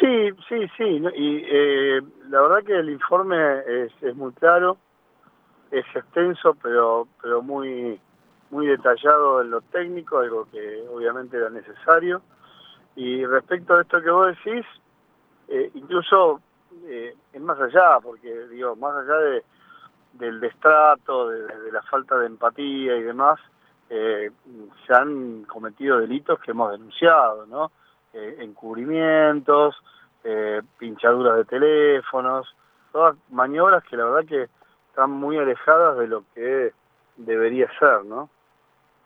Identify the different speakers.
Speaker 1: Sí, sí, sí, ¿no? Y la verdad que el informe es muy claro, es extenso, pero muy detallado en lo técnico, algo que obviamente era necesario. Y respecto a esto que vos decís, incluso es más allá, porque digo, más allá del destrato, de la falta de empatía y demás, se han cometido delitos que hemos denunciado, ¿no? Encubrimientos, pinchaduras de teléfonos, todas maniobras que la verdad que están muy alejadas de lo que debería ser, ¿no?